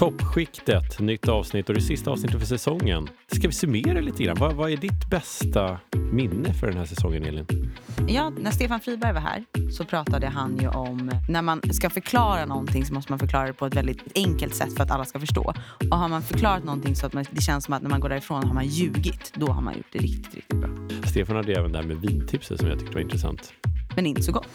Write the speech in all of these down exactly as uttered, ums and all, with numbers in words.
Toppskiktet, nytt avsnitt och det sista avsnittet för säsongen. Ska vi summera lite grann? Vad, vad är ditt bästa minne för den här säsongen, Elin? Ja, när Stefan Friberg var här så pratade han ju om när man ska förklara någonting så måste man förklara det på ett väldigt enkelt sätt för att alla ska förstå. Och har man förklarat någonting så att man, det känns som att när man går därifrån har man ljugit, då har man gjort det riktigt, riktigt bra. Stefan hade även det här med vintipset som jag tyckte var intressant. Men inte så gott.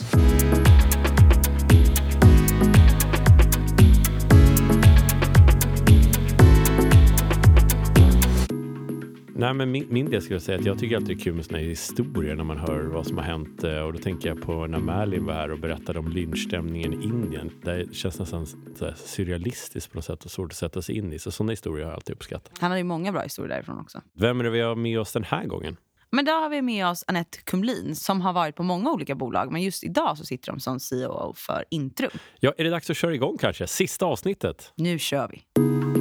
Nej, men min, min del skulle jag säga att jag tycker alltid det är kul med såna här historier när man hör vad som har hänt. Och då tänker jag på när Merlin var här och berättade om lynchstämningen i Indien. Det känns nästan så här surrealistiskt på något sätt och svårt att sätta sig in i. Så sådana historier har jag alltid uppskattat. Han har ju många bra historier därifrån också. Vem är det vi har med oss den här gången? Men då har vi med oss Anette Kumlin som har varit på många olika bolag. Men just idag så sitter de som C O O för Intrum. Ja, är det dags att köra igång kanske? Sista avsnittet. Nu kör vi.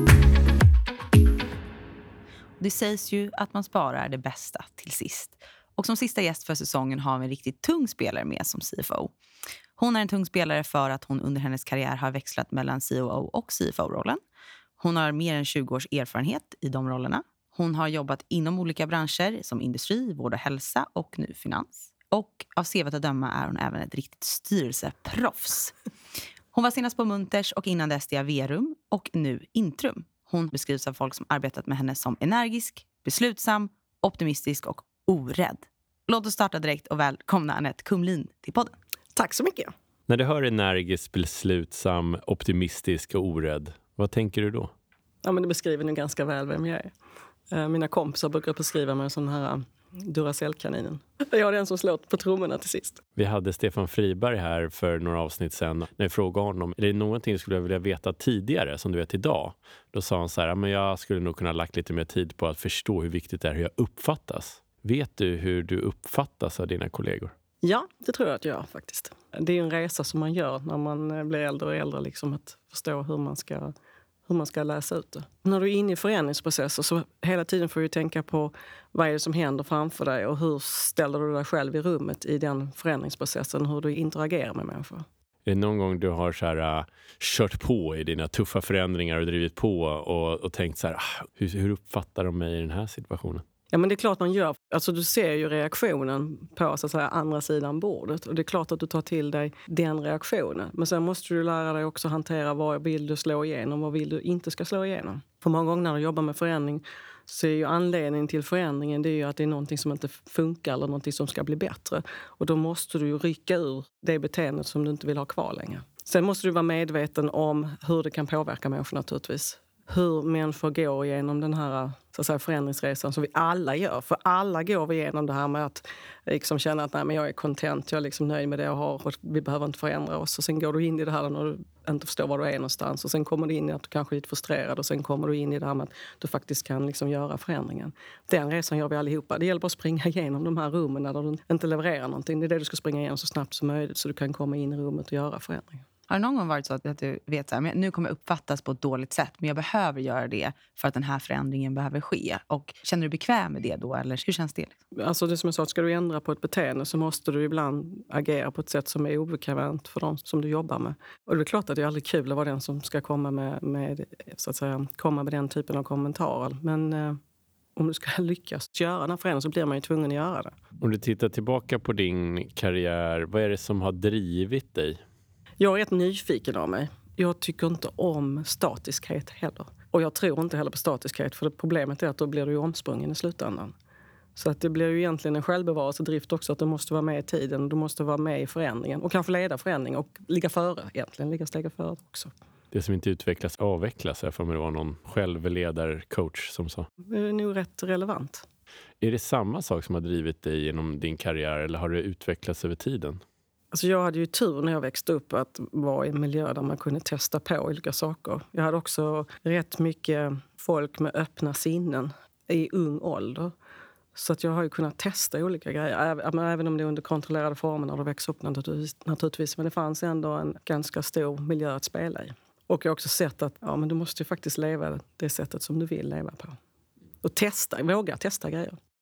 Det sägs ju att man sparar det bästa till sist. Och som sista gäst för säsongen har vi en riktigt tung spelare med som C F O. Hon är en tung spelare för att hon under hennes karriär har växlat mellan C O O och C F O-rollen. Hon har mer än tjugo års erfarenhet i de rollerna. Hon har jobbat inom olika branscher som industri, vård och hälsa och nu finans. Och av C V:t att döma är hon även ett riktigt styrelseproffs. Hon var senast på Munters och innan dess Diaverum och nu Intrum. Hon beskrivs av folk som arbetat med henne som energisk, beslutsam, optimistisk och orädd. Låt oss starta direkt och välkomna Anette Kumlin till podden. Tack så mycket. När du hör energisk, beslutsam, optimistisk och orädd, vad tänker du då? Ja, men det beskriver nu ganska väl vem jag är. Mina kompisar brukar beskriva mig som den här Duracell-kaninen. Jag är den som slår på trummorna till sist. Vi hade Stefan Friberg här för några avsnitt sedan. När jag frågade honom, är det någonting du skulle vilja veta tidigare som du vet idag? Då sa han så här, men jag skulle nog kunna ha lagt lite mer tid på att förstå hur viktigt det är hur jag uppfattas. Vet du hur du uppfattas av dina kollegor? Ja, det tror jag att jag gör faktiskt. Det är en resa som man gör när man blir äldre och äldre, liksom att förstå hur man ska... hur man ska läsa ut det. När du är inne i förändringsprocesser så hela tiden får du tänka på vad är det som händer framför dig och hur ställer du dig själv i rummet i den förändringsprocessen, hur du interagerar med människor. Är det någon gång du har så här, uh, kört på i dina tuffa förändringar och drivit på och, och tänkt så här, ah, hur, hur uppfattar de mig i den här situationen? Ja, men det är klart man gör. Alltså du ser ju reaktionen på så att säga, andra sidan bordet. Och det är klart att du tar till dig den reaktionen. Men sen måste du lära dig också hantera vad vill du slå igenom och vad vill du inte ska slå igenom. För många gånger när du jobbar med förändring så är ju anledningen till förändringen det är ju att det är någonting som inte funkar eller någonting som ska bli bättre. Och då måste du ju rycka ur det beteendet som du inte vill ha kvar längre. Sen måste du vara medveten om hur det kan påverka människor naturligtvis. Hur människor går igenom den här så att säga, förändringsresan som vi alla gör. För alla går vi igenom det här med att liksom känna att nej, men jag är content, jag är liksom nöjd med det jag har och vi behöver inte förändra oss. Och sen går du in i det här när du inte förstår var du är någonstans. Och sen kommer du in i att du kanske är lite frustrerad och sen kommer du in i det här med att du faktiskt kan liksom göra förändringen. Den resan gör vi allihopa. Det gäller bara att springa igenom de här rummen där du inte levererar någonting. Det är det du ska springa igenom så snabbt som möjligt så du kan komma in i rummet och göra förändringen. Har det någon gång varit så att du vet att nu kommer jag uppfattas på ett dåligt sätt men jag behöver göra det för att den här förändringen behöver ske? Och känner du bekväm med det då eller hur känns det? Alltså det som jag sa, ska du ändra på ett beteende så måste du ibland agera på ett sätt som är obekvämt för de som du jobbar med. Och det är klart att det är aldrig kul att vara den som ska komma med, med, så att säga, komma med den typen av kommentarer. Men eh, om du ska lyckas göra den här förändringen så blir man ju tvungen att göra det. Om du tittar tillbaka på din karriär, vad är det som har drivit dig? Jag är rätt nyfiken av mig. Jag tycker inte om statiskhet heller. Och jag tror inte heller på statiskhet för det problemet är att då blir du ju omsprungen i slutändan. Så att det blir ju egentligen en självbevarelsedrift också att du måste vara med i tiden, du måste vara med i förändringen och kanske leda förändring och ligga före egentligen, ligga steget före också. Det som inte utvecklas avvecklas, för mig det var någon självledarcoach som sa. Det är nog rätt relevant. Är det samma sak som har drivit dig genom din karriär eller har det utvecklats över tiden? Alltså jag hade ju tur när jag växte upp att vara i en miljö där man kunde testa på olika saker. Jag hade också rätt mycket folk med öppna sinnen i ung ålder. Så att jag har ju kunnat testa olika grejer. Även om det är under kontrollerade former när du växer upp naturligtvis. Men det fanns ändå en ganska stor miljö att spela i. Och jag har också sett att ja, men du måste ju faktiskt leva det sättet som du vill leva på. Och testa, våga testa grejer.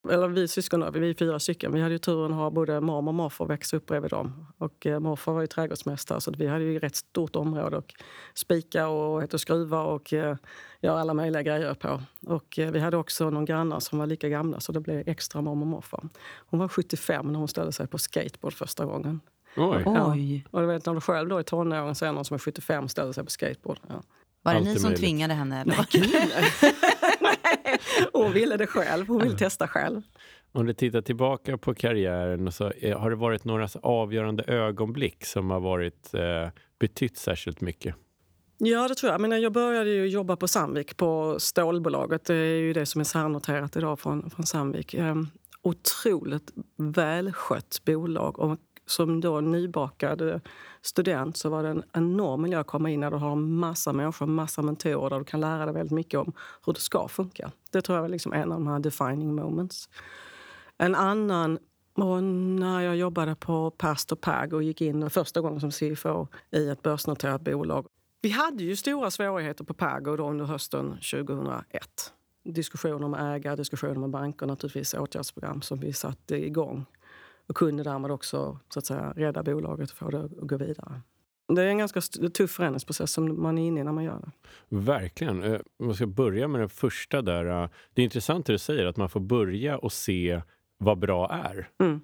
Eller vi syskon, vi är fyra stycken. Vi hade ju turen att ha både mormor och morfar växa upp bredvid dem. Och eh, morfar var ju trädgårdsmästare så vi hade ju ett rätt stort område och spika och, och skruva och eh, göra alla möjliga grejer på. Och eh, vi hade också någon grannar som var lika gamla så det blev extra mormor och morfar. Hon var sjuttiofem när hon ställde sig på skateboard första gången. Oj. Ja. Oj. Och du vet när du själv då i tonåren så är någon som är sjuttiofem ställde sig på skateboard. Ja. Var det Allt ni är som möjligt. tvingade henne? Eller? Nej, hon ville det själv. Hon ville testa själv. Om du tittar tillbaka på karriären så är, har det varit några så avgörande ögonblick som har varit eh, betytt särskilt mycket? Ja, det tror jag. Men jag började ju jobba på Sandvik, på stålbolaget. Det är ju det som är särnoterat idag från, från Sandvik. Ehm, otroligt välskött bolag. Och som då nybakad student så var det en enorm miljö att komma in när du har massa människor, massa mentorer där du kan lära dig väldigt mycket om hur det ska funka. Det tror jag var liksom en av de här defining moments. En annan, och när jag jobbade på Pastor Pag och gick in första gången som C F O i ett börsnoterat bolag. Vi hade ju stora svårigheter på Pago då under hösten tjugohundraett. Diskussioner med ägare, diskussioner med banker, naturligtvis åtgärdsprogram som vi satte igång. Och kunde därmed också så att säga, rädda bolaget och få det att gå vidare. Det är en ganska tuff förändringsprocess som man är inne i när man gör det. Verkligen. Eh, Man ska börja med den första där. eh, Det är intressant det du säger att man får börja och se vad bra är. Mm.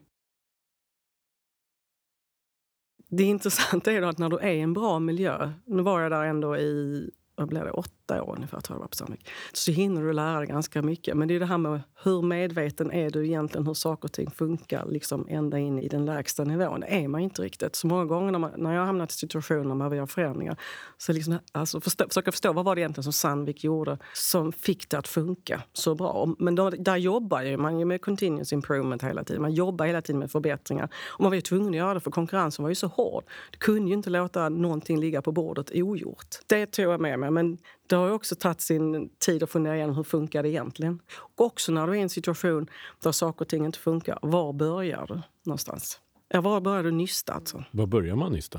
Det intressanta är då att när du är i en bra miljö, nu var jag där ändå i vad blev det, åtta år ungefär, tror jag var på Sandvik, så hinner du lära dig ganska mycket. Men det är det här med hur medveten är du egentligen hur saker och ting funkar liksom ända in i den lägsta nivån. Det är man inte riktigt. Så många gånger när, man, när jag har hamnat i situationer där vi har förändringar så liksom, alltså förstå, försöka förstå vad var det egentligen som Sandvik gjorde som fick det att funka så bra. Men då, där jobbar ju man ju med continuous improvement hela tiden. Man jobbar hela tiden med förbättringar. Och man var ju tvungen att göra det för konkurrensen var ju så hård. Du kunde ju inte låta någonting ligga på bordet ogjort. Det tog jag med mig. Men det har ju också tagit sin tid att fundera igenom hur funkar det egentligen. Och också när du är i en situation där saker och ting inte funkar, var börjar du någonstans? Ja, var börjar du nysta alltså? Var börjar man nysta?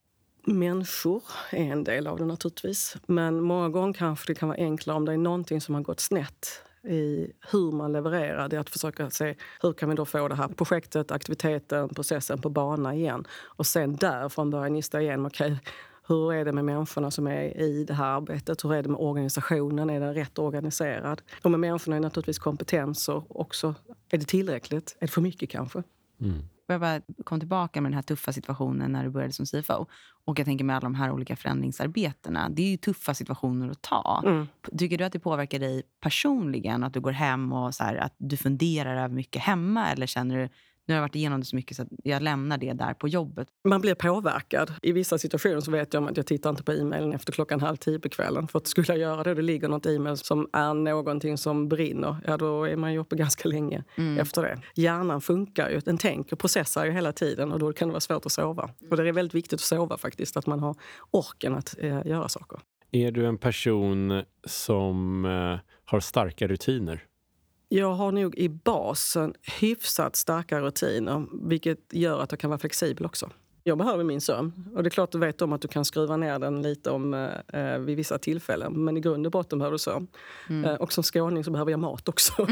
Människor är en del av det naturligtvis. Men många gånger kanske det kan vara enklare om det är någonting som har gått snett i hur man levererar. Det är att försöka se hur kan vi då få det här projektet, aktiviteten, processen på bana igen. Och sen därifrån börja nysta igen. Okej, okay, hur är det med människorna som är i det här arbetet? Hur är det med organisationen? Är den rätt organiserad? Och med människorna är naturligtvis kompetenser också. Är det tillräckligt? Är det för mycket kanske? Mm. Jag bara kom tillbaka med den här tuffa situationen när du började som C F O. Och jag tänker med alla de här olika förändringsarbetena. Det är ju tuffa situationer att ta. Mm. Tycker du att det påverkar dig personligen? Att du går hem och så här, att du funderar över mycket hemma? Eller känner du, nu har jag varit igenom det så mycket så att jag lämnar det där på jobbet? Man blir påverkad. I vissa situationer så vet jag om att jag tittar inte på e-mailen efter klockan halv tio på kvällen. För att skulle jag göra det och det ligger något e-mail som är någonting som brinner, ja då är man ju uppe ganska länge mm. efter det. Hjärnan funkar ju, den tänker och processar ju hela tiden och då kan det vara svårt att sova. Och det är väldigt viktigt att sova faktiskt, att man har orken att eh, göra saker. Är du en person som eh, har starka rutiner? Jag har nog i basen hyfsat starka rutiner, vilket gör att jag kan vara flexibel också. Jag behöver min sömn och det är klart du vet om att du kan skruva ner den lite om, eh, vid vissa tillfällen. Men i grund och botten behöver du sömn. Mm. Eh, och som skåning så behöver jag mat också.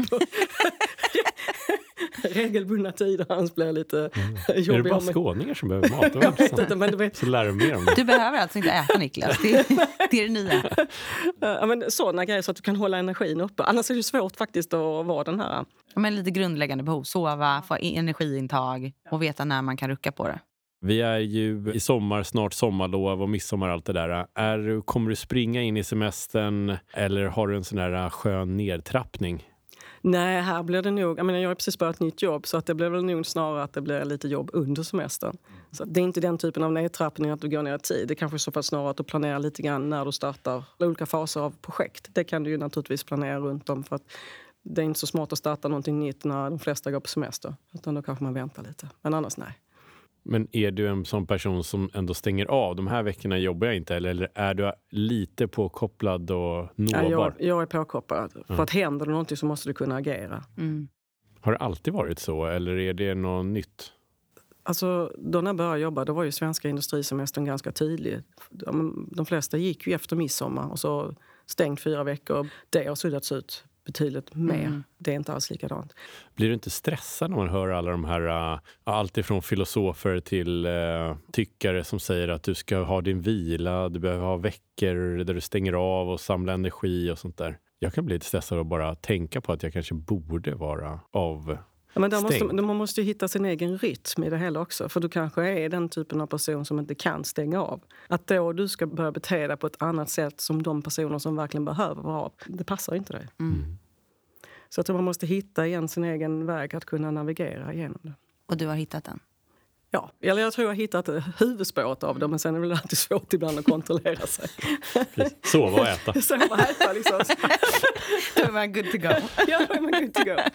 Regelbundna tider hans blir lite mm. jobbiga. Är det bara skåningar som behöver mat? Jag vet inte, men du vet. Så lär du mer om det. Du behöver alltså inte äta, Niklas. Det är det, är det nya. Ja, men sådana grejer så att du kan hålla energin uppe. Annars är det svårt faktiskt att vara den här. Men lite grundläggande behov. Sova, få energiintag och veta när man kan rucka på det. Vi är ju i sommar, snart sommarlov och midsommar allt det där. Är, kommer du springa in i semestern eller har du en sån här skön nedtrappning? Nej, här blir det nog, jag menar jag har precis börjat ett nytt jobb så att det blir väl nog snarare att det blir lite jobb under semestern. Så det är inte den typen av nedtrappning att du går ner i tid. Det är kanske så fall snarare att du planerar lite grann när du startar olika faser av projekt. Det kan du ju naturligtvis planera runt om för att det är inte så smart att starta någonting nytt när de flesta går på semester. Utan då kanske man väntar lite. Men annars nej. Men är du en sån person som ändå stänger av? De här veckorna jobbar jag inte. Eller, eller är du lite påkopplad och nåbar? Ja, jag, jag är påkopplad. Mm. För att händer det någonting så måste du kunna agera. Mm. Har det alltid varit så? Eller är det något nytt? Alltså, då när jag började jobba, då var ju svenska industrisemestern ganska tydlig. De, de flesta gick ju efter midsommar och så stängt fyra veckor. Det har suddats ut betydligt mer. Mm. Det är inte alls likadant. Blir du inte stressad när man hör alla de här, uh, allt ifrån filosofer till uh, tyckare som säger att du ska ha din vila, du behöver ha veckor där du stänger av och samlar energi och sånt där. Jag kan bli lite stressad och bara tänka på att jag kanske borde vara av... Ja, men där måste, man måste ju hitta sin egen rytm i det hela också. För du kanske är den typen av person som inte kan stänga av. Att då du ska börja bete dig på ett annat sätt som de personer som verkligen behöver vara av, det passar inte dig. Mm. Så att man måste hitta igen sin egen väg att kunna navigera igenom det. Och du har hittat den? Ja, eller jag tror jag har hittat huvudspåret av det, men sen är det väl alltid svårt ibland att kontrollera sig. Sova och äta. Sova och äta liksom. Då är man good to go. Ja, då är man good to go.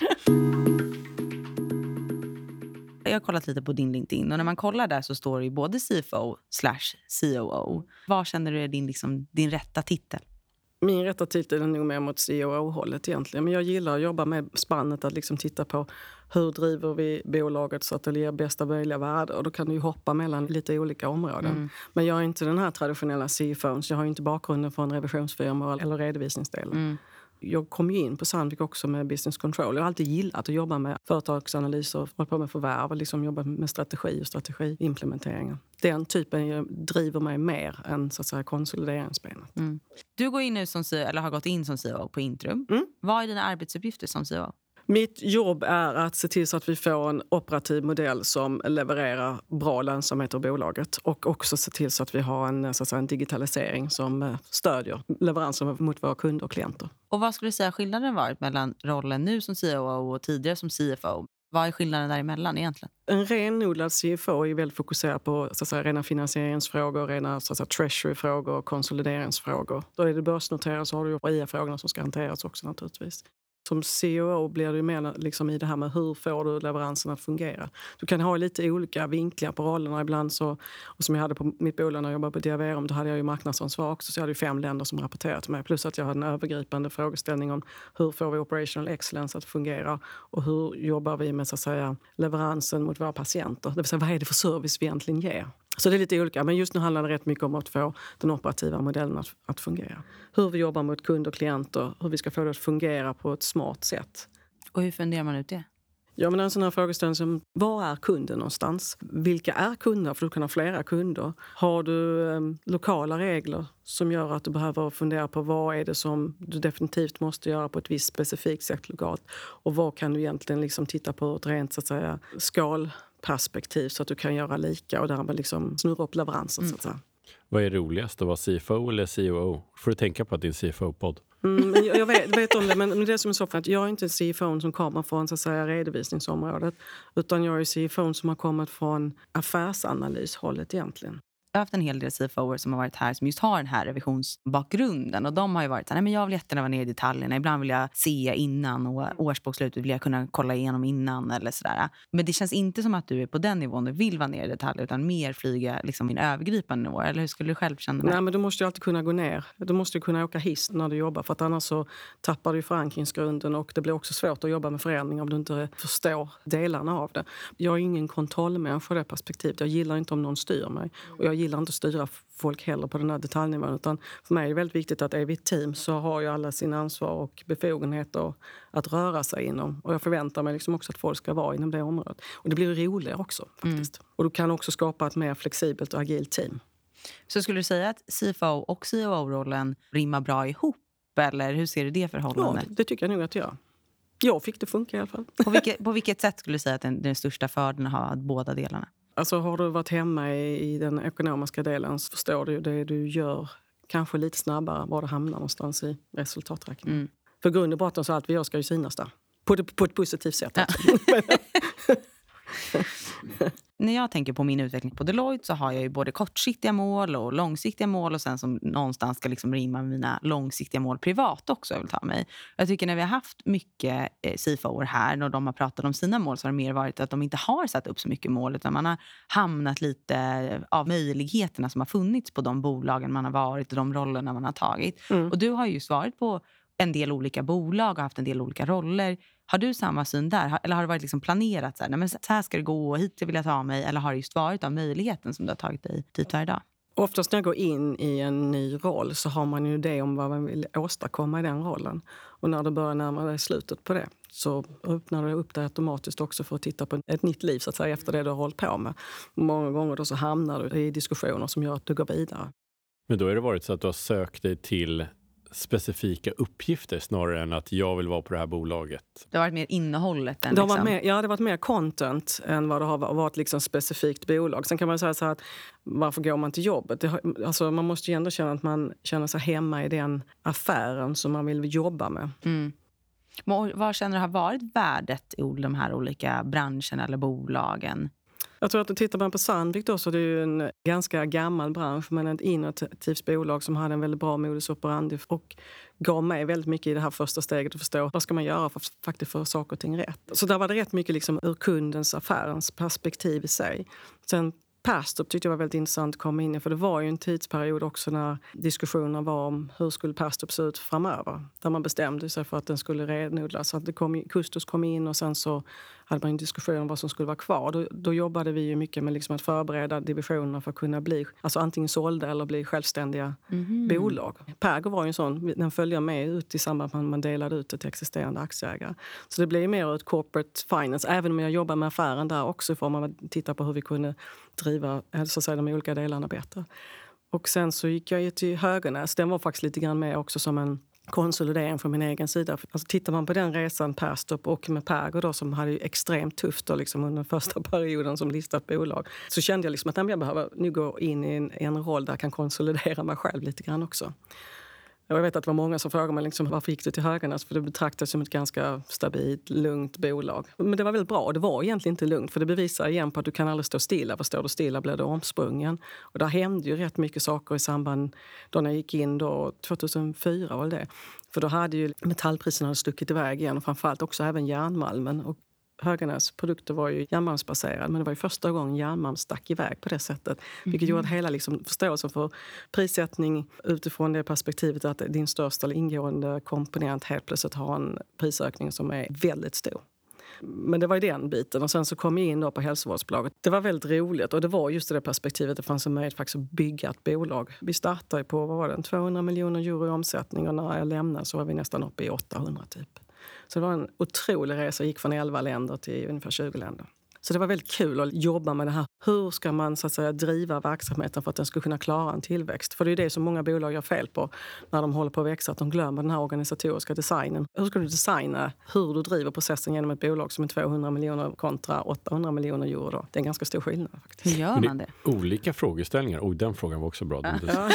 Jag har kollat lite på din LinkedIn och när man kollar där så står det ju både C F O slash C O O. Vad känner du är din, liksom, din rätta titel? Min rätta titel är nog mer mot C O O-hållet egentligen. Men jag gillar att jobba med spannet, att liksom titta på hur driver vi bolaget så att det ger bästa möjliga värde. Och då kan du ju hoppa mellan lite olika områden. Mm. Men jag är inte den här traditionella C F O, så jag har inte bakgrunden från revisionsfirma eller redovisningsdelen. Mm. Jag kom ju in på Sandvik också med business control. Jag har alltid gillat att jobba med företagsanalyser, hålla på med förvärv och liksom jobba med strategi och strategiimplementeringar. Den typen driver mig mer än så att säga konsolideringsbenet. Mm. Du går in nu som, eller har gått in som C O O på Intrum. Mm. Vad är dina arbetsuppgifter som C O O? Mitt jobb är att se till så att vi får en operativ modell som levererar bra lönsamhet av bolaget. Och också se till så att vi har en, så att säga, en digitalisering som stödjer leveranser mot våra kunder och klienter. Och vad skulle du säga skillnaden varit mellan rollen nu som C O O och tidigare som C F O? Vad är skillnaden däremellan egentligen? En renodlad C F O är väldigt fokuserad på så att säga, rena finansieringsfrågor, rena så att säga, treasury-frågor och konsolideringsfrågor. Då är det börsnoterat, så har du ju I A-frågorna som ska hanteras också naturligtvis. Som C O O blir det mer liksom i det här med hur får du leveransen att fungera. Du kan ha lite olika vinklar på rollerna ibland. Så, och som jag hade på mitt bolag när jag jobbade på Diaverum, då hade jag ju marknadsansvar också. Så jag hade ju fem länder som rapporterade till mig. Plus att jag hade en övergripande frågeställning om hur får vi operational excellence att fungera. Och hur jobbar vi med så att säga, leveransen mot våra patienter. Det vill säga vad är det för service vi egentligen ger. Så det är lite olika, men just nu handlar det rätt mycket om att få den operativa modellen att, att fungera. Hur vi jobbar mot kunder och klienter, hur vi ska få det att fungera på ett smart sätt. Och hur funderar man ut det? Ja, men en sån här frågeställning som, var är kunden någonstans? Vilka är kunder? För du kan ha flera kunder. Har du eh, lokala regler som gör att du behöver fundera på vad är det som du definitivt måste göra på ett visst specifikt sätt lokalt? Och vad kan du egentligen liksom titta på ett rent så att säga skalperspektiv så att du kan göra lika och därmed liksom snurra upp leveransen så att säga. Vad är roligast, att vara C F O eller C O O? Får du tänka på att det är en C F O-podd? Mm, jag, jag vet, vet om det, men det är som är så för att jag är inte en C F O som kommer från så att säga, redovisningsområdet, utan jag är C F O som har kommit från affärsanalys-hållet egentligen. Jag har haft en hel del C F O-er som har varit här som just har den här revisionsbakgrunden. Och de har ju varit så här, nej men jag vill jättegärna vara nere i detaljerna. Ibland vill jag se innan och årsbokslutet vill jag kunna kolla igenom innan eller sådär. Men det känns inte som att du är på den nivån du vill vara nere i detaljer utan mer flyga liksom min övergripande nivå. Eller hur skulle du själv känna det? Nej, men du måste ju alltid kunna gå ner. Du måste ju kunna åka hiss när du jobbar för att annars så tappar du förankringsgrunden och det blir också svårt att jobba med förändring om du inte förstår delarna av det. Jag är ingen kontrollmänniska i det perspektivet. Jag gillar inte om någon styr mig och jag gillar inte att styra folk heller på den här detaljnivån, utan för mig är det väldigt viktigt att är vi ett team så har ju alla sin ansvar och befogenheter att röra sig inom. Och jag förväntar mig liksom också att folk ska vara inom det området. Och det blir roligare också faktiskt. Mm. Och du kan också skapa ett mer flexibelt och agilt team. Så skulle du säga att C F O och C O O-rollen rimmar bra ihop? Eller hur ser du det förhållandet? Ja, det, det tycker jag nog att jag Jag fick det funka i alla fall. På vilket, på vilket sätt skulle du säga att den, den största fördelen har båda delarna? Alltså har du varit hemma i, i den ekonomiska delen så förstår du det du gör kanske lite snabbare var det hamnar någonstans i resultaträkningen. Mm. För grund och botten så att vi gör ska ju synas där. På, det, på ett positivt sätt. Ja. När jag tänker på min utveckling på Deloitte så har jag ju både kortsiktiga mål och långsiktiga mål och sen som någonstans ska liksom rimma med mina långsiktiga mål privat också jag vill ta mig. Jag tycker när vi har haft mycket C F O-er här när de har pratat om sina mål så har det mer varit att de inte har satt upp så mycket mål utan man har hamnat lite av möjligheterna som har funnits på de bolagen man har varit och de rollerna man har tagit. Mm. Och du har ju just varit på en del olika bolag och haft en del olika roller. Har du samma syn där? Eller har det varit liksom planerat så här, nej men så här ska det gå och hit vill jag ta mig? Eller har det just varit av möjligheten som du har tagit dig dit varje dag? Oftast när jag går in i en ny roll så har man ju det om vad man vill åstadkomma i den rollen. Och när det börjar närma sig slutet på det så öppnar det upp det automatiskt också för att titta på ett nytt liv så att säga, efter det du har hållit på med. Många gånger då så hamnar du i diskussioner som gör att du går vidare. Men då har det varit så att du har sökt dig till specifika uppgifter snarare än att jag vill vara på det här bolaget. Det har varit mer innehållet än det har liksom. varit mer, ja, det har varit mer content än vad det har varit liksom specifikt bolag. Sen kan man säga så här att varför går man till jobbet? Det har, alltså man måste ju ändå känna att man känner sig hemma i den affären som man vill jobba med. Mm. Men vad känner du har varit värdet i de här olika branscherna eller bolagen? Jag tror att tittar man på Sandvik då så är det ju en ganska gammal bransch men ett innovativt bolag som hade en väldigt bra modus operandi och gav mig väldigt mycket i det här första steget att förstå vad ska man göra för att faktiskt få saker och ting rätt. Så där var det rätt mycket liksom ur kundens, affärens perspektiv i sig. Sen Perstorp tyckte jag var väldigt intressant att komma in i för det var ju en tidsperiod också när diskussionerna var om hur skulle Perstorp se ut framöver. Där man bestämde sig för att den skulle renodlas. Så att det kom, Kustos kom in och sen så hade man en diskussion om vad som skulle vara kvar. Då, då jobbade vi ju mycket med liksom att förbereda divisionerna för att kunna bli alltså antingen sålda eller bli självständiga mm. bolag. Pergo var ju en sån, den följde med ut i samband med att man delade ut ett existerande aktieägare. Så det blev mer ett corporate finance, även om jag jobbar med affären där också för att titta på hur vi kunde driva så att säga, de olika delarna bättre. Och sen så gick jag ju till Höganäs. Den var faktiskt lite grann med också som en konsolidering från min egen sida. Alltså, tittar man på den resan Perstorp och med Pergo då, som hade ju extremt tufft då, liksom, under första perioden som listat bolag, så kände jag liksom att jag behöver nu gå in i en, en roll där jag kan konsolidera mig själv lite grann också. Jag vet att det var många som frågade mig liksom, varför gick du till Höganäs? För det betraktades som ett ganska stabilt, lugnt bolag. Men det var väldigt bra. Det var egentligen inte lugnt. För det bevisar igen på att du kan aldrig stå stilla. För står du stilla blir du omsprungen. Och där hände ju rätt mycket saker i samband då när jag gick in då, tjugohundrafyra var det. För då hade ju metallpriserna stuckit iväg igen. Och framförallt också även järnmalmen. Och Höganäs produkter var ju järnmalmsbaserade, men det var ju första gången järnmalm stack iväg på det sättet. Vilket mm. gjorde att hela liksom förståelsen för prissättning utifrån det perspektivet att din största ingående komponent helt plötsligt har en prisökning som är väldigt stor. Men det var ju den biten. Och sen så kom jag in då på hälsovårdsbolaget. Det var väldigt roligt och det var just det perspektivet det fanns en möjlighet faktiskt att bygga ett bolag. Vi startade på, vad var det, tvåhundra miljoner euro i omsättning och när jag lämnade så var vi nästan uppe i åttahundra typ. Så det var en otrolig resa. Jag gick från elva länder till ungefär tjugo länder. Så det var väldigt kul att jobba med det här. Hur ska man så att säga driva verksamheten för att den ska kunna klara en tillväxt? För det är det som många bolag gör fel på när de håller på att växa. Att de glömmer den här organisatoriska designen. Hur ska du designa hur du driver processen genom ett bolag som är tvåhundra miljoner kontra åttahundra miljoner euro? Då? Det är en ganska stor skillnad faktiskt. Hur gör man det? Olika frågeställningar. Oh, den frågan var också bra. Ja.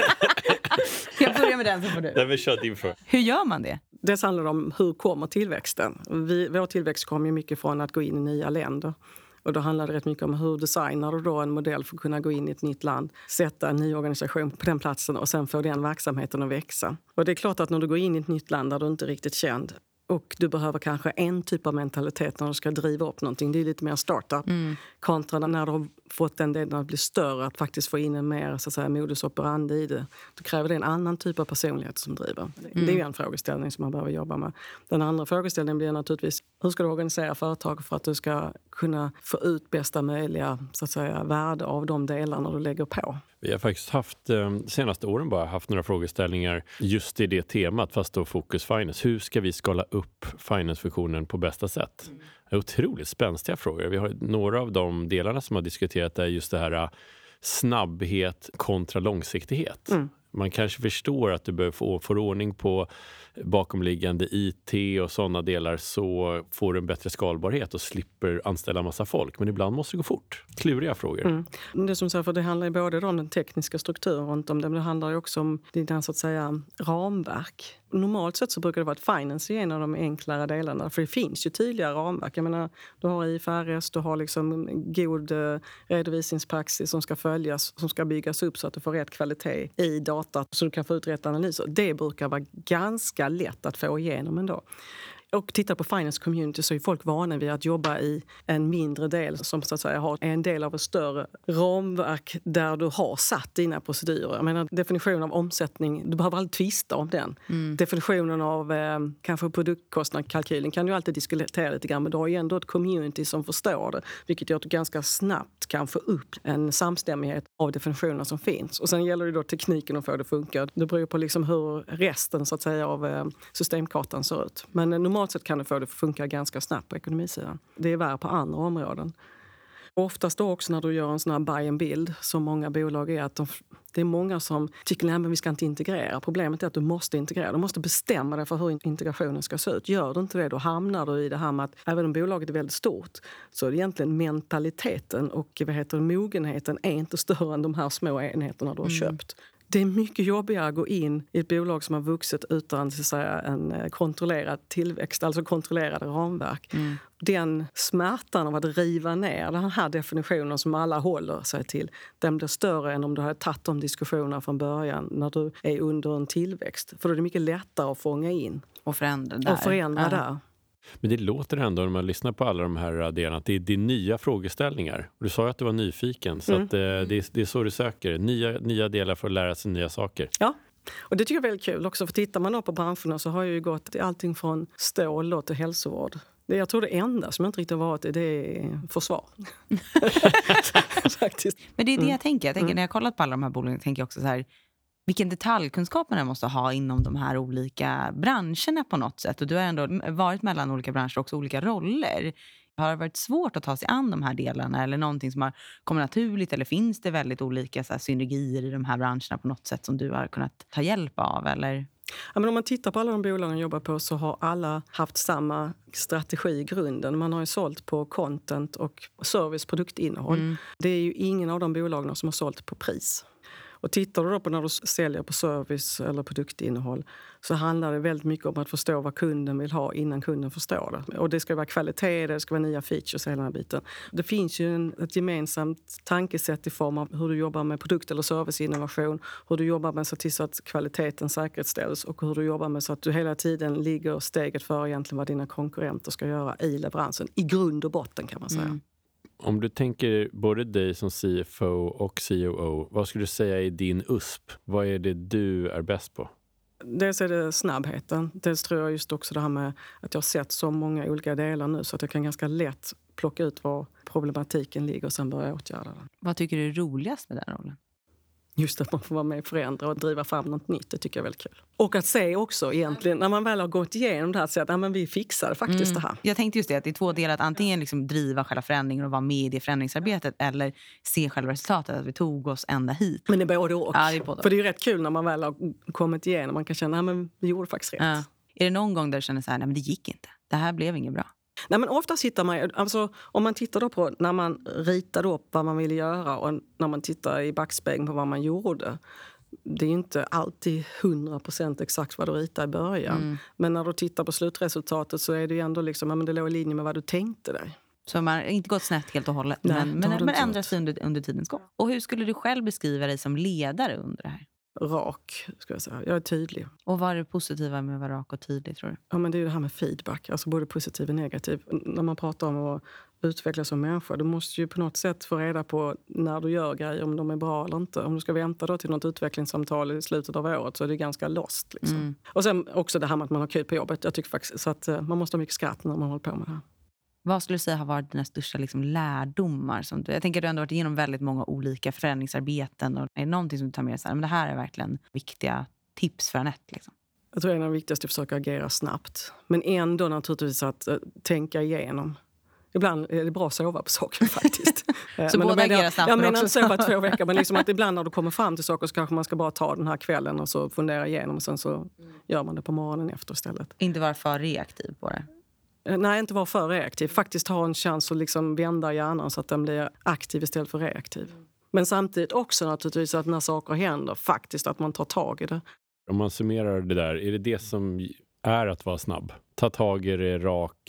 Jag börjar med den så får du. Den vi kört inför. Hur gör man det? Det handlar om hur kommer tillväxten. Vi, vår tillväxt kommer ju mycket från att gå in i nya länder. Och då handlar det rätt mycket om hur designar du då en modell för att kunna gå in i ett nytt land, sätta en ny organisation på den platsen och sen få den verksamheten att växa. Och det är klart att när du går in i ett nytt land där du inte är riktigt känd och du behöver kanske en typ av mentalitet när du ska driva upp någonting. Det är lite mer startup. Mm. Kontra när du har fått den delen att bli större, att faktiskt få in en mer så att säga, modus operandi i det. Då kräver det en annan typ av personlighet som driver. Mm. Det är en frågeställning som man behöver jobba med. Den andra frågeställningen blir naturligtvis, hur ska du organisera företag för att du ska kunna få ut bästa möjliga så att säga, värde av de delarna du lägger på. Vi har faktiskt haft, de senaste åren bara haft några frågeställningar just i det temat, fast då fokus finance. Hur ska vi skala upp finance-funktionen på bästa sätt? Mm. Det är otroligt spänstiga frågor. Vi har några av de delarna som har diskuterat är just det här snabbhet kontra långsiktighet. Mm. Man kanske förstår att du behöver få, få ordning på bakomliggande I T och sådana delar, så får du en bättre skalbarhet och slipper anställa massa folk. Men ibland måste det gå fort. Kluriga frågor. Mm. Det som säger, för det handlar ju både om den tekniska strukturen runt om det, men det handlar ju också om dina så att säga ramverk. Normalt sett så brukar det vara att finance är en av de enklare delarna, för det finns ju tydliga ramverk. Jag menar, du har I F R S, du har liksom god eh, redovisningspraxis som ska följas, som ska byggas upp så att du får rätt kvalitet i data så du kan få ut rätt analyser. Det brukar vara ganska lätt att få igenom ändå. Och titta på finance community så är folk vana vid att jobba i en mindre del som så att säga har en del av ett större ramverk där du har satt dina procedurer. Jag menar, definitionen av omsättning, du behöver aldrig tvista om den. Mm. Definitionen av eh, kanske produktkostnadskalkylen kan du alltid diskutera lite grann, men du har ju ändå ett community som förstår det, vilket gör att du ganska snabbt kan få upp en samstämmighet av definitioner som finns. Och sen gäller det då tekniken att få det att funka. Det beror på liksom hur resten så att säga av eh, systemkartan ser ut. Men eh, normalt sett kan du få det att funka ganska snabbt på ekonomisidan. Det är värre på andra områden. Och oftast då också när du gör en sån här buy and build, som många bolag är, att de, det är många som tycker att vi ska inte integrera. Problemet är att du måste integrera. Du måste bestämma dig för hur integrationen ska se ut. Gör du inte det, då hamnar du i det här med att även om bolaget är väldigt stort så är det egentligen mentaliteten och vad heter det, mogenheten är inte större än de här små enheterna du har mm. köpt. Det är mycket jobbigare att gå in i ett bolag som har vuxit utan så att säga, en kontrollerad tillväxt, alltså kontrollerade ramverk. Mm. Den smärtan av att riva ner den här definitionen som alla håller sig till, den blir större än om du hade tagit de diskussionerna från början när du är under en tillväxt. För då är det mycket lättare att fånga in. Och förändra där. Och förändra ja. där. Men det låter ändå när man lyssnar på alla de här delarna att det är, det är nya frågeställningar. Du sa ju att du var nyfiken, så mm. att, eh, det, är, det är så du söker. Nya, nya delar för att lära sig nya saker. Ja, och det tycker jag är väldigt kul också. För tittar man då på branscherna så har jag ju gått allting från stål till hälsovård. Det jag tror det enda som jag inte riktigt har varit i, det är försvar. Faktiskt. Men det är det jag tänker. Jag tänker mm. när jag kollat på alla de här bolagen tänker jag också så här, vilken detaljkunskap man måste ha inom de här olika branscherna på något sätt. Och du har ändå varit mellan olika branscher och också olika roller. Har det varit svårt att ta sig an de här delarna eller någonting som har kommit naturligt, eller finns det väldigt olika så här, synergier i de här branscherna på något sätt som du har kunnat ta hjälp av? Eller? Ja, men om man tittar på alla de bolagen jag jobbar på så har alla haft samma strategi i grunden. Man har ju sålt på content och service, produktinnehåll. Mm. Det är ju ingen av de bolagen som har sålt på pris. Och tittar du då på när du säljer på service eller produktinnehåll så handlar det väldigt mycket om att förstå vad kunden vill ha innan kunden förstår det. Och det ska vara kvalitet, det ska vara nya features hela den här biten. Det finns ju en, ett gemensamt tankesätt i form av hur du jobbar med produkt- eller serviceinnovation, hur du jobbar med så till så att kvaliteten säkerställs och hur du jobbar med så att du hela tiden ligger steget för egentligen vad dina konkurrenter ska göra i leveransen. I grund och botten kan man säga. Mm. Om du tänker både dig som C F O och C O O, vad skulle du säga är din U S P? Vad är det du är bäst på? Dels är det snabbheten. Dels tror jag just också det här med att jag har sett så många olika delar nu så att jag kan ganska lätt plocka ut var problematiken ligger och sen börja åtgärda den. Vad tycker du är roligast med den rollen? Just att man får vara med och förändra och driva fram något nytt, det tycker jag är väldigt kul. Och att se också egentligen, när man väl har gått igenom det här, att säga att ja, men vi fixar faktiskt mm. det här. Jag tänkte just det, att det är två delar, att antingen liksom driva själva förändringen och vara med i det förändringsarbetet eller se själva resultatet, att vi tog oss ända hit. Men det är både och. Ja, det är både. För det är ju rätt kul när man väl har kommit igenom, man kan känna att ja, vi gjorde faktiskt rätt. Ja. Är det någon gång där du känner så här, nej men det gick inte, det här blev inget bra? Nej, men ofta hittar man, alltså, om man tittar då på när man ritade upp vad man ville göra och när man tittar i backspegeln på vad man gjorde. Det är inte alltid hundra procent exakt vad du ritade i början. Mm. Men när du tittar på slutresultatet så är det ju ändå liksom, ja, men det låg i linje med vad du tänkte dig. Så man har inte gått snett helt och hållet, Nej, men, men, men ändras under, under tidens gång. Och hur skulle du själv beskriva dig som ledare under det här? Rak, ska jag säga. Jag är tydlig. Och vad är det positiva med att vara rak och tydlig, tror du? Ja, men det är ju det här med feedback. Alltså både positiv och negativ. När man pratar om att utvecklas som människa, du måste ju på något sätt få reda på när du gör grejer, om de är bra eller inte. Om du ska vänta då till något utvecklingssamtal i slutet av året så är det ganska lost. Liksom. Mm. Och sen också det här med att man har kul på jobbet. Jag tycker faktiskt så att man måste ha mycket skratt när man håller på med det här. Vad skulle du säga har varit dina största liksom, lärdomar? Som du, jag tänker att du ändå varit igenom väldigt många olika förändringsarbeten. Och är det någonting som du tar med dig så här, men det här är verkligen viktiga tips för Anette? Liksom? Jag tror det är det viktigaste att försöka agera snabbt. Men ändå naturligtvis att uh, tänka igenom. Ibland är det bra att sova på saker faktiskt. Så men båda agerar snabbt? Jag menar inte sova två veckor, men liksom att ibland när du kommer fram till saker så kanske man ska bara ta den här kvällen och så fundera igenom. Och sen så mm. gör man det på morgonen efter istället. Inte vara för reaktiv på det? Nej, inte vara för reaktiv. Faktiskt ha en chans att liksom vända hjärnan så att den blir aktiv istället för reaktiv. Men samtidigt också naturligtvis att när saker händer, faktiskt att man tar tag i det. Om man summerar det där, är det det som är att vara snabb? Ta tag i det, rak?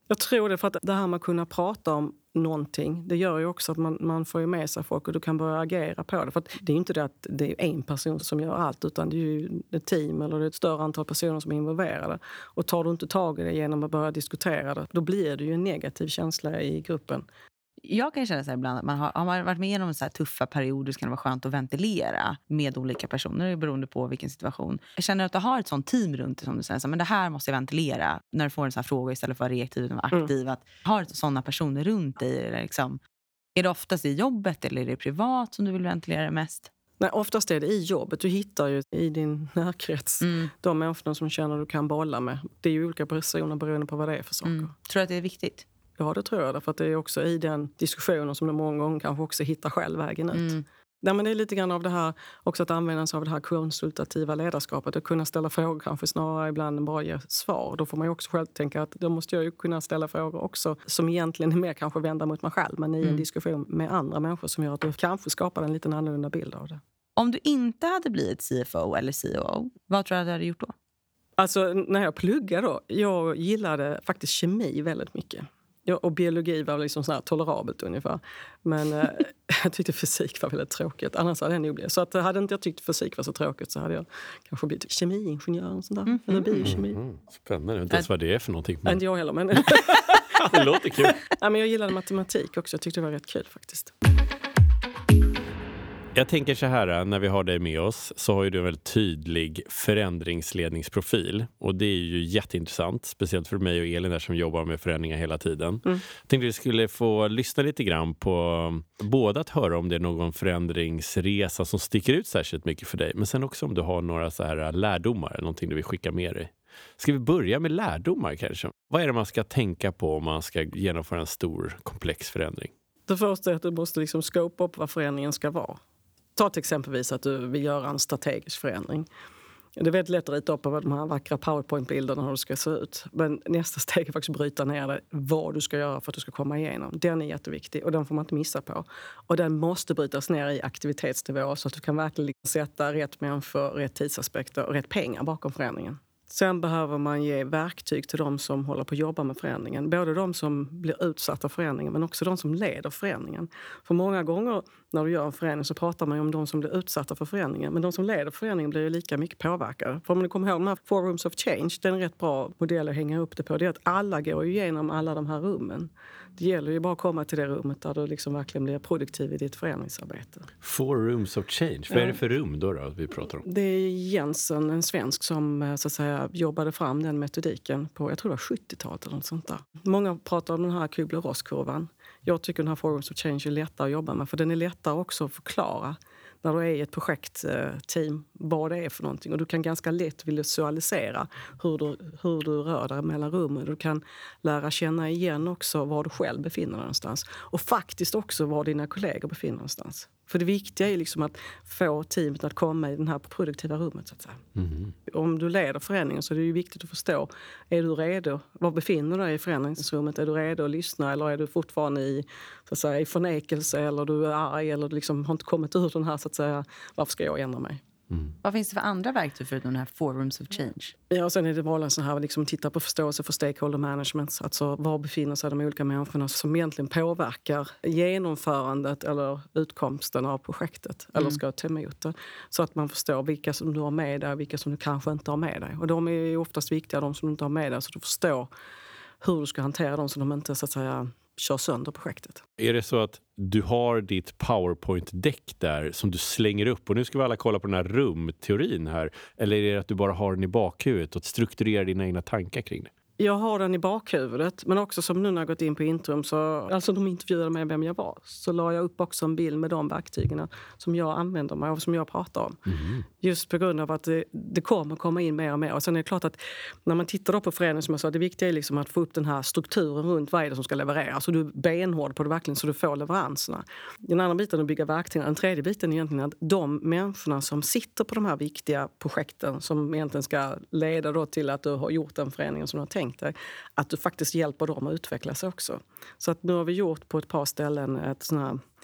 Jag tror det, för att det här med att kunna prata om någonting, det gör ju också att man, man får ju med sig folk och du kan börja agera på det. För att det är ju inte det att det är en person som gör allt, utan det är ju ett team eller ett större antal personer som är involverade. Och tar du inte tag i det genom att börja diskutera det, då blir det ju en negativ känsla i gruppen. Jag kan känna så här ibland att man har, har man varit med om så här tuffa perioder så kan det vara skönt att ventilera med olika personer beroende på vilken situation. Jag känner att du har ett sånt team runt dig som du säger, så, men det här måste jag ventilera när du får en sån här fråga istället för att vara reaktiv och aktiv. Mm. Att ha sådana personer runt dig. Eller liksom, är det oftast i jobbet eller är det privat som du vill ventilera mest? Nej, oftast är det i jobbet. Du hittar ju i din närkrets mm. de människorna som känner att du kan bolla med. Det är ju olika personer beroende på vad det är för saker. Mm. Tror du att det är viktigt? Ja, det tror jag. För att det är också i den diskussionen som du många gånger kanske också hittar själv vägen ut. Mm. Nej, men det är lite grann av det här, också att använda sig av det här konsultativa ledarskapet. Att kunna ställa frågor kanske snarare ibland än bara ge svar. Då får man ju också själv tänka att då måste jag ju kunna ställa frågor också som egentligen är mer kanske vända mot mig själv. Men i mm. en diskussion med andra människor som gör att du kanske skapar en liten annorlunda bild av det. Om du inte hade blivit C F O eller C O O, vad tror du att du hade gjort då? Alltså när jag pluggade då, jag gillade faktiskt kemi väldigt mycket. Ja, och biologi var liksom så här tolerabelt ungefär. Men eh, jag tyckte fysik var väldigt tråkigt. Annars hade jag nog blivit. Så att, hade inte jag tyckt fysik var så tråkigt så hade jag kanske blivit kemiingenjör och sånt där. Mm. Eller biokemi. Mm. Spännande. Jag vet inte ens vad det är för någonting. Men... Inte jag heller, men... det låter kul. Ja, men jag gillade matematik också. Jag tyckte det var rätt kul faktiskt. Jag tänker så här, när vi har dig med oss så har ju du en väldigt tydlig förändringsledningsprofil. Och det är ju jätteintressant, speciellt för mig och Elin där som jobbar med förändringar hela tiden. Mm. Jag tänkte att vi skulle få lyssna lite grann på både att höra om det är någon förändringsresa som sticker ut särskilt mycket för dig. Men sen också om du har några så här lärdomar, eller någonting du vill skicka med dig. Ska vi börja med lärdomar kanske? Vad är det man ska tänka på om man ska genomföra en stor, komplex förändring? Det första är att du måste liksom scope upp vad förändringen ska vara. Ta till exempelvis att du vill göra en strategisk förändring. Det är väldigt lätt att rita upp på de här vackra PowerPoint-bilderna hur det ska se ut. Men nästa steg är faktiskt att bryta ner det, vad du ska göra för att du ska komma igenom. Den är jätteviktig och den får man inte missa på. Och den måste brytas ner i aktivitetsnivå så att du kan verkligen sätta rätt människor, rätt tidsaspekter och rätt pengar bakom förändringen. Sen behöver man ge verktyg till de som håller på att jobba med förändringen. Både de som blir utsatta för förändringen men också de som leder förändringen. För många gånger när du gör en förändring så pratar man ju om de som blir utsatta för förändringen. Men de som leder förändringen blir ju lika mycket påverkade. För om du kommer ihåg de här Four Rooms of Change, det är en rätt bra modell att hänga upp det på. Det är att alla går igenom alla de här rummen. Det gäller ju bara att komma till det rummet där du liksom verkligen blir produktiv i ditt förändringsarbete. Four Rooms of Change, vad är det för rum då, då vi pratar om? Det är Jensen, en svensk som så att säga jobbade fram den metodiken på, jag tror det var sjuttiotalet eller något sånt där. Många pratar om den här Kubler-Ross-kurvan. Jag tycker den här Four Rooms of Change är lättare att jobba med, för den är lättare också att förklara när du är i ett projektteam vad det är för någonting. Och du kan ganska lätt visualisera hur du, hur du rör dig mellan rummen. Du kan lära känna igen också var du själv befinner dig någonstans. Och faktiskt också var dina kollegor befinner någonstans. För det viktiga är liksom att få teamet att komma i den här produktiva rummet så att säga. Mm. Om du leder förändringen så är det ju viktigt att förstå, är du redo? Var befinner du dig i förändringsrummet? Är du redo att lyssna eller är du fortfarande i, så att säga, i förnekelse eller du är arg eller du liksom har inte kommit ur den här så att säga, varför ska jag ändra mig? Mm. Vad finns det för andra verktyg för den här Four Rooms of Change? Ja, och sen är det vanligt så här liksom titta på förståelse för stakeholder management. Alltså var befinner sig de olika människorna som egentligen påverkar genomförandet eller utkomsten av projektet. Mm. Eller ska ta emot det. Så att man förstår vilka som du har med dig och vilka som du kanske inte har med dig. Och de är oftast viktiga, de som du inte har med dig. Så du förstår hur du ska hantera dem så de inte så att säga kör sönder projektet. Är det så att du har ditt PowerPoint-deck där som du slänger upp och nu ska vi alla kolla på den här rumteorin här, eller är det att du bara har den i bakhuvudet och strukturerar dina egna tankar kring det? Jag har den i bakhuvudet, men också som nu när jag gått in på Intrum så, alltså de intervjuade mig vem jag var, så la jag upp också en bild med de verktygen som jag använder mig och som jag pratar om. Mm. Just på grund av att det, det kommer komma in mer och mer. Och sen är det klart att när man tittar då på förändring som jag sa, det viktiga är liksom att få upp den här strukturen runt vad är det som ska levereras. Så du är benhård på det verkligen så du får leveranserna. Den andra biten är att bygga verktygen. Den tredje biten är egentligen att de människorna som sitter på de här viktiga projekten som egentligen ska leda då till att du har gjort den förändringen som du har tänkt dig, att du faktiskt hjälper dem att utveckla sig också. Så att nu har vi gjort på ett par ställen ett sån här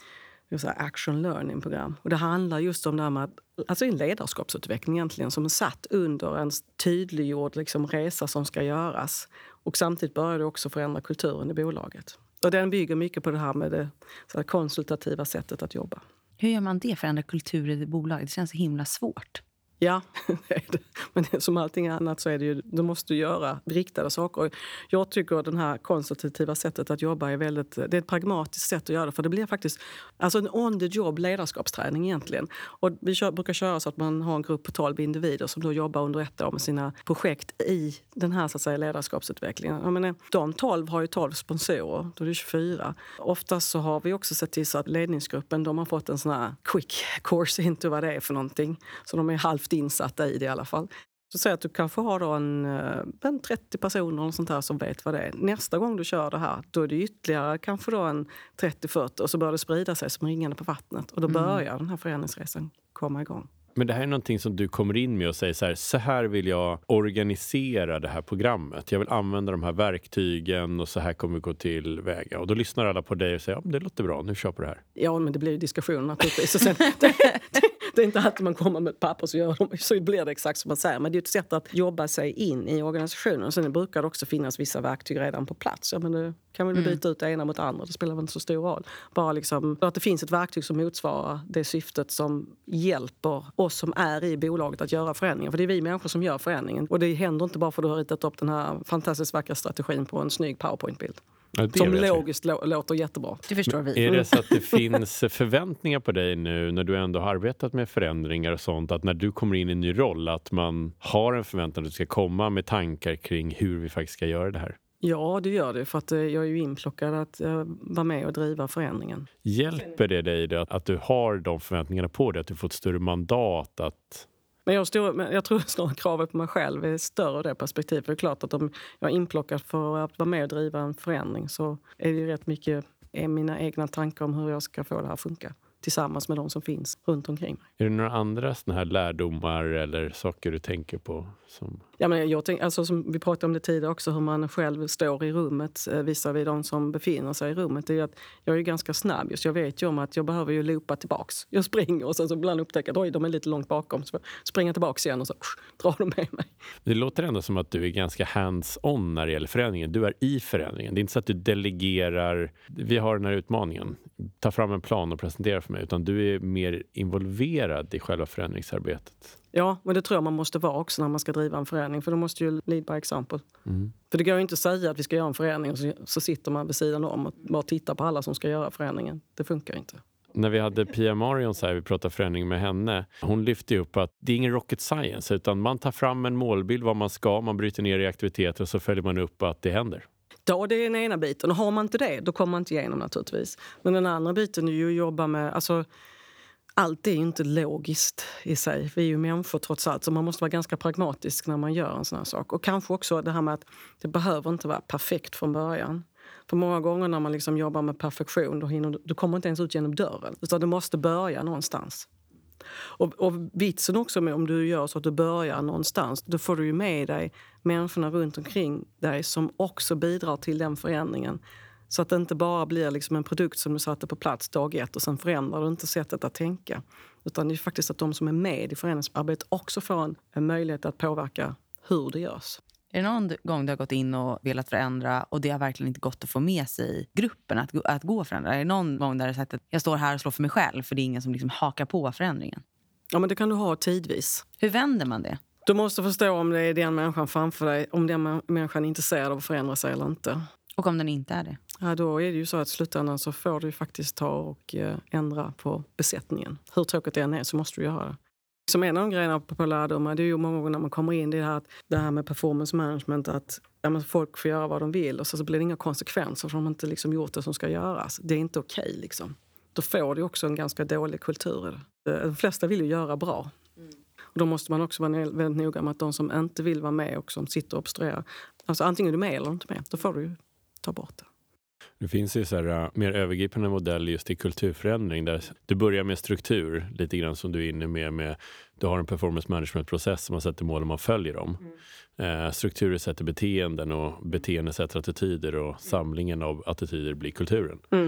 så här action learning-program. Och det handlar just om det här med att, alltså en ledarskapsutveckling egentligen som är satt under en tydliggjord liksom, resa som ska göras. Och samtidigt börjar det också förändra kulturen i bolaget. Och den bygger mycket på det här med det så här, konsultativa sättet att jobba. Hur gör man det för att ändra kulturen i bolaget? Det känns så himla svårt. Ja, det är det. Men som allting annat så är det ju, du måste göra riktade saker. Jag tycker att det här konsultativa sättet att jobba är väldigt, det är ett pragmatiskt sätt att göra det. För det blir faktiskt alltså en on the job ledarskapsträning egentligen. Och vi kör, brukar köra så att man har en grupp på tolv individer som då jobbar under ett år med sina projekt i den här så att säga, ledarskapsutvecklingen. Jag menar, de tolv har ju tolv sponsorer, då är det tjugofyra. Oftast så har vi också sett till så att ledningsgruppen, de har fått en sån här quick course into vad det är för någonting. Så de är halvt insatta i det i alla fall. Så säg att du kanske har då en, en trettio personer eller sånt här som vet vad det är. Nästa gång du kör det här, då är det ytterligare kanske då en trettio fyrtio och så börjar det sprida sig som ringande på vattnet. Och då börjar mm. den här förändringsresan komma igång. Men det här är någonting som du kommer in med och säger så här, så här vill jag organisera det här programmet. Jag vill använda de här verktygen och så här kommer vi gå till väga. Och då lyssnar alla på dig och säger, ja, det låter bra, nu kör på det här. Ja, men det blir ju diskussion naturligtvis. Och sen, det, det, det är inte alltid man kommer med ett papper så, gör de, så blir det exakt som man säger. Men det är ett sätt att jobba sig in i organisationen. Sen brukar det också finnas vissa verktyg redan på plats. Ja, men det kan väl byta ut det ena mot det andra, det spelar väl inte så stor roll. Bara liksom, att det finns ett verktyg som motsvarar det syftet som hjälper oss som är i bolaget att göra förändringar. För det är vi människor som gör förändringen. Och det händer inte bara för att du har ritat upp den här fantastiskt vackra strategin på en snygg PowerPoint-bild. Ja, som logiskt lå- låter jättebra. Det förstår vi. Är det så att det finns förväntningar på dig nu när du ändå har arbetat med förändringar och sånt, att när du kommer in i en ny roll att man har en förväntan att du ska komma med tankar kring hur vi faktiskt ska göra det här? Ja, det gör det. För att jag är ju inplockad att uh, vara med och driva förändringen. Hjälper det dig då, att du har de förväntningarna på dig? Att du får ett större mandat att... Men jag, stod, men jag tror snarare kravet på mig själv är större det perspektivet. För det är klart att om jag är inplockad för att vara med och driva en förändring så är det ju rätt mycket är mina egna tankar om hur jag ska få det här att funka. Tillsammans med de som finns runt omkring mig. Är det några andra såna här lärdomar eller saker du tänker på? Som... Ja, men jag tänk, alltså, som vi pratade om det tidigare också, hur man själv står i rummet eh, visar vi de som befinner sig i rummet. Det är att jag är ju ganska snabb just. Jag vet ju om att jag behöver ju loopa tillbaks. Jag springer och sen så ibland upptäcker att oj, de är lite långt bakom. Så springer tillbaks igen och så usch, drar de med mig. Det låter ändå som att du är ganska hands-on när det gäller förändringen. Du är i förändringen. Det är inte så att du delegerar. Vi har den här utmaningen. Ta fram en plan och presentera för mig. Utan du är mer involverad i själva förändringsarbetet. Ja, men det tror jag man måste vara också när man ska driva en förändring. För då måste ju lead by example. Mm. För det går ju inte att säga att vi ska göra en förändring och så, så sitter man vid sidan om och bara tittar på alla som ska göra förändringen. Det funkar inte. När vi hade Pia Marion så här, vi pratade förändring med henne. Hon lyfte upp att det är ingen rocket science utan man tar fram en målbild vad man ska. Man bryter ner i aktiviteter och så följer man upp att det händer. Ja, det är den ena biten. Och har man inte det, då kommer man inte igenom naturligtvis. Men den andra biten är ju att jobba med... Alltså, allt är ju inte logiskt i sig. Vi är ju människor trots allt. Så man måste vara ganska pragmatisk när man gör en sån här sak. Och kanske också det här med att det behöver inte vara perfekt från början. För många gånger när man liksom jobbar med perfektion då, hinner, då kommer inte ens ut genom dörren. Utan du måste börja någonstans. Och, och vitsen också med om du gör så att du börjar någonstans, då får du ju med dig människorna runt omkring dig som också bidrar till den förändringen. Så att det inte bara blir liksom en produkt som du satte på plats dag ett och sen förändrar du inte sättet att tänka. Utan det är faktiskt att de som är med i förändringsarbetet också får en, en möjlighet att påverka hur det görs. Är det någon gång du har gått in och velat förändra och det har verkligen inte gått att få med sig gruppen att, att gå och förändra? Är det någon gång där du har sagt att jag står här och slår för mig själv för det är ingen som liksom hakar på förändringen? Ja, men det kan du ha tidvis. Hur vänder man det? Du måste förstå om det är den människan framför dig, om den människan är intresserad av att förändra sig eller inte. Och om den inte är det? Ja, då är det ju så att i slutändan så får du faktiskt ta och ändra på besättningen. Hur tråkigt det än är så måste du göra det. Som en av de grejerna på lärdomar, det är ju många gånger när man kommer in i det här, det här med performance management, att ja, men folk får göra vad de vill och så, så blir det inga konsekvenser för de har inte liksom gjort det som ska göras. Det är inte okej okay, liksom. Då får du också en ganska dålig kultur i det. De flesta vill ju göra bra. Mm. Och då måste man också vara väldigt noga med att de som inte vill vara med och som sitter och obstruerar, alltså antingen är du med eller inte med, då får du ju ta bort det. Det finns ju så här uh, mer övergripande modell just i kulturförändring där du börjar med struktur lite grann som du är inne med, med du har en performance management-process som man sätter mål och man följer dem. Mm. Uh, strukturer sätter beteenden och beteenden sätter attityder och mm. samlingen av attityder blir kulturen. Mm.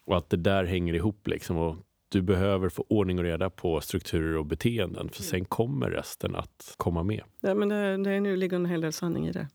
Och att det där hänger ihop liksom, och du behöver få ordning och reda på strukturer och beteenden, för sen kommer resten att komma med. Ja, men det, det nu ligger en hel del sanning i det.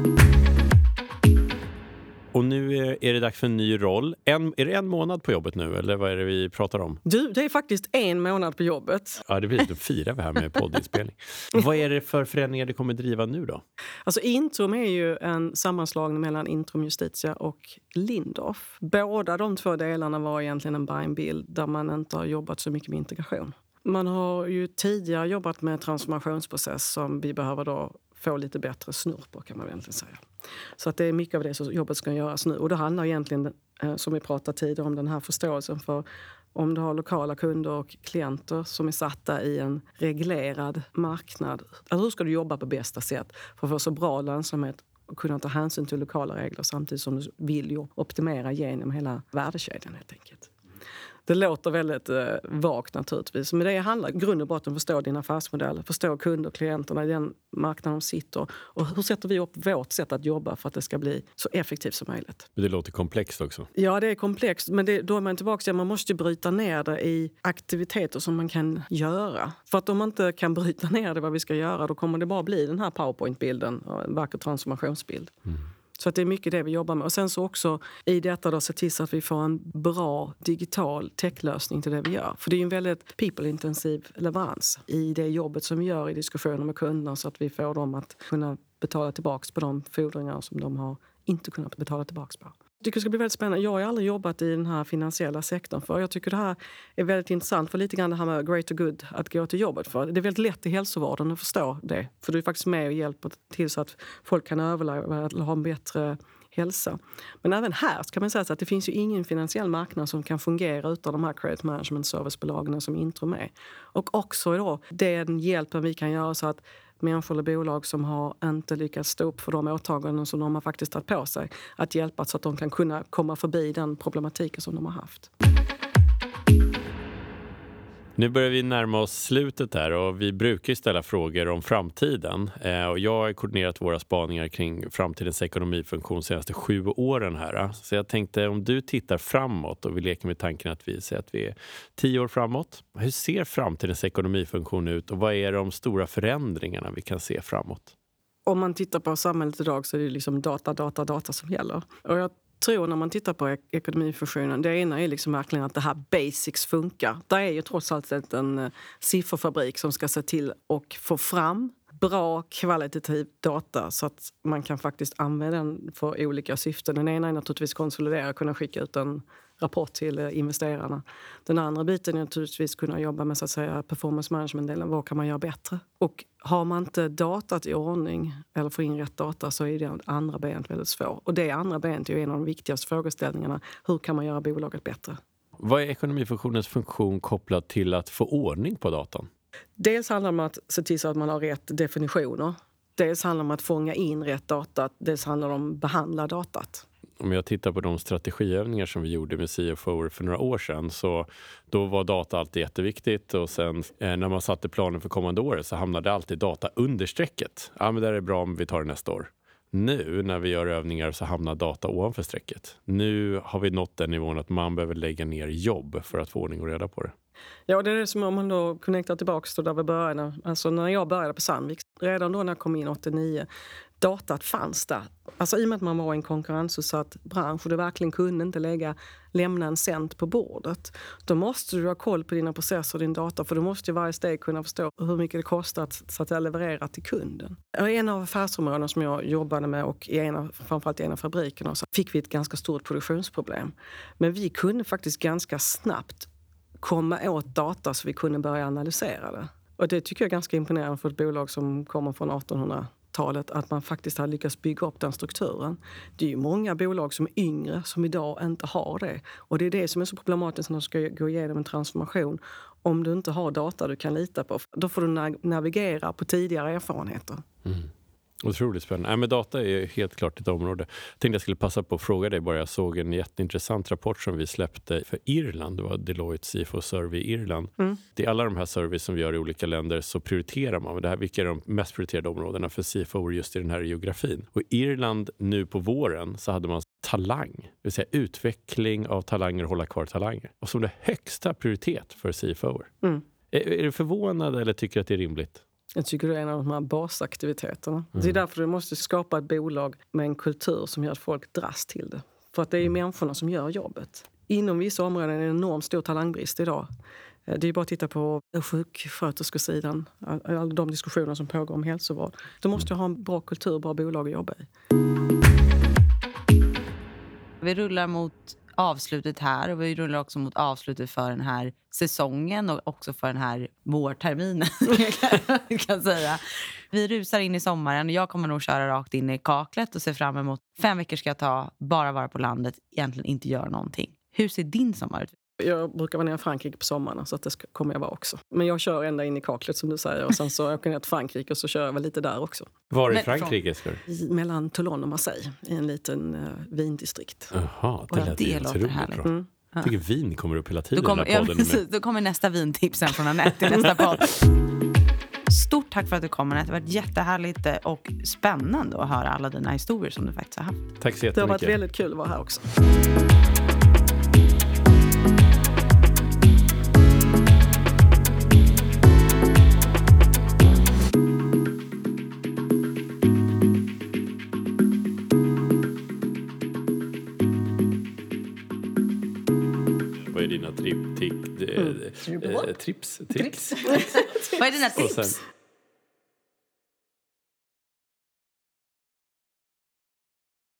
Och nu är det dags för en ny roll. En, är det en månad på jobbet nu, eller vad är det vi pratar om? Du, det är faktiskt en månad på jobbet. Ja, det blir lite firar vi här med poddinspelning. Vad är det för förändringar det kommer driva nu då? Alltså Intrum är ju en sammanslagning mellan Intrum Justitia och Lindorff. Båda de två delarna var egentligen en buy and build där man inte har jobbat så mycket med integration. Man har ju tidigare jobbat med transformationsprocess som vi behöver då få lite bättre snurr på, kan man egentligen säga. Så att det är mycket av det som jobbet ska göras nu. Och det handlar egentligen, eh, som vi pratade tidigare om, den här förståelsen för om du har lokala kunder och klienter som är satta i en reglerad marknad. Alltså hur ska du jobba på bästa sätt för att få så bra lönsamhet och kunna ta hänsyn till lokala regler samtidigt som du vill ju optimera genom hela värdekedjan helt enkelt. Det låter väldigt eh, vagt naturligtvis. Men det handlar i grund och botten om att förstå din affärsmodell, förstå kunder och klienterna i den marknaden de sitter. Och hur sätter vi upp vårt sätt att jobba för att det ska bli så effektivt som möjligt. Det låter komplext också. Ja, det är komplext. Men det, då är man tillbaka till att man måste bryta ner det i aktiviteter som man kan göra. För att om man inte kan bryta ner det vad vi ska göra, då kommer det bara bli den här PowerPoint-bilden, en vacker transformationsbild. Mm. Så att det är mycket det vi jobbar med. Och sen så också i detta då se till så att vi får en bra digital techlösning till det vi gör. För det är ju en väldigt people-intensiv leverans i det jobbet som vi gör i diskussioner med kunderna så att vi får dem att kunna betala tillbaka på de fordringar som de har inte kunnat betala tillbaka på. Jag tycker det ska bli väldigt spännande. Jag har aldrig jobbat i den här finansiella sektorn för. Jag tycker det här är väldigt intressant för lite grann det här med greater good att gå till jobbet för. Det är väldigt lätt i hälsovården att förstå det. För du är faktiskt med och hjälper till så att folk kan överleva eller ha en bättre hälsa. Men även här ska man säga så att det finns ju ingen finansiell marknad som kan fungera utan de här credit management servicebolagen som Intrum är. Och också då den hjälpen vi kan göra så att människor eller bolag som har inte lyckats stå upp för de åtaganden som de har faktiskt tagit på sig. Att hjälpa så att de kan kunna komma förbi den problematiken som de har haft. Nu börjar vi närma oss slutet här och vi brukar ju ställa frågor om framtiden. Eh, och jag har koordinerat våra spaningar kring framtidens ekonomifunktion de senaste sju åren här. Så jag tänkte om du tittar framåt och vi leker med tanken att vi säger att vi är tio år framåt. Hur ser framtidens ekonomifunktion ut och vad är de stora förändringarna vi kan se framåt? Om man tittar på samhället idag så är det liksom data, data, data som gäller. Och jag tror när man tittar på ek- ekonomifunktionen, det ena är liksom verkligen att det här basics funkar. Det är ju trots allt en uh, sifferfabrik som ska se till och få fram bra kvalitativ data så att man kan faktiskt använda den för olika syften. Den ena är naturligtvis konsolidera, kunna skicka ut en rapport till uh, investerarna. Den andra biten är naturligtvis kunna jobba med så att säga performance management-delen. Vad kan man göra bättre? Och har man inte datat i ordning eller får in rätt data så är det andra benet väldigt svårt. Och det andra benet är en av de viktigaste frågeställningarna. Hur kan man göra bolaget bättre? Vad är ekonomifunktionens funktion kopplad till att få ordning på datan? Dels handlar det om att se till så att man har rätt definitioner. Dels handlar det om att fånga in rätt data. Dels handlar det om att behandla datat. Om jag tittar på de strategiövningar som vi gjorde med C F O för några år sedan så då var data alltid jätteviktigt och sen eh, när man satte planen för kommande år så hamnade alltid data under strecket. Ja, men det är bra om vi tar det nästa år. Nu när vi gör övningar så hamnar data ovanför strecket. Nu har vi nått den nivån att man behöver lägga ner jobb för att få ordning och reda på det. Ja, det är det som om man då connectar tillbaka till där vi började. Alltså när jag började på Sandvik, redan då när jag kom in åttionio, datat fanns där. Alltså i och med att man var en konkurrensutsatt bransch och du verkligen kunde inte lägga, lämna en cent på bordet. Då måste du ha koll på dina processer och din data för du måste ju varje steg kunna förstå hur mycket det kostar att, så att jag levererar till kunden. Och en av affärsområdena som jag jobbade med och i en av, framförallt i en av fabrikerna så fick vi ett ganska stort produktionsproblem. Men vi kunde faktiskt ganska snabbt komma åt data så vi kunde börja analysera det. Och det tycker jag är ganska imponerande för ett bolag som kommer från artonhundratalet att man faktiskt har lyckats bygga upp den strukturen. Det är ju många bolag som är yngre som idag inte har det. Och det är det som är så problematiskt när du ska gå igenom en transformation. Om du inte har data du kan lita på, då får du navigera på tidigare erfarenheter. Mm. Otroligt spännande. Nej, men data är helt klart ett område. Jag tänkte jag skulle passa på att fråga dig bara. Jag såg en jätteintressant rapport som vi släppte för Irland. Det var Deloitte C F O Survey i Irland. Mm. Det är alla de här surveys som vi gör i olika länder så prioriterar man. Det här, vilka är de mest prioriterade områdena för C F O just i den här geografin? Och i Irland nu på våren så hade man talang. Det vill säga utveckling av talanger och hålla kvar talanger. Och som det högsta prioritet för C F O. Mm. Är, är du förvånad eller tycker att det är rimligt? Jag tycker det är en av de här basaktiviteterna. Mm. Det är därför du måste skapa ett bolag med en kultur som gör att folk dras till det. För att det är mm. människorna som gör jobbet. Inom vissa områden är det en enormt stor talangbrist idag. Det är bara att titta på sjuksköterskesidan. Alla de diskussioner som pågår om hälsovård. Du måste ha en bra kultur, bra bolag att jobba i. Vi rullar mot avslutet här och vi rullar också mot avslutet för den här säsongen och också för den här vårterminen jag kan säga. Vi rusar in i sommaren och jag kommer nog köra rakt in i kaklet och se fram emot fem veckor ska jag ta, bara vara på landet, egentligen inte göra någonting. Hur ser din sommar ut? Jag brukar vara nere i Frankrike på sommaren så att det ska, kommer jag vara också. Men jag kör ända in i kaklet som du säger och sen så åker jag ner till Frankrike och så kör jag väl lite där också. Var i Frankrike ska du? Mellan Toulon och Marseille i en liten uh, vindistrikt. Jaha, det lät ju otroligt bra. Mm. Jag tycker vin kommer upp hela tiden då kommer, i den här podden. Ja, precis, då kommer nästa vintipsen från Anette i nästa podd. Stort tack för att du kom, Anette. Det har varit jättehärligt och spännande att höra alla dina historier som du faktiskt har haft. Tack så jättemycket. Det har varit väldigt kul att vara här också. Vad är dina trip, tick, mm. eh, trips? Tricks? Vad är dina tips? Sen,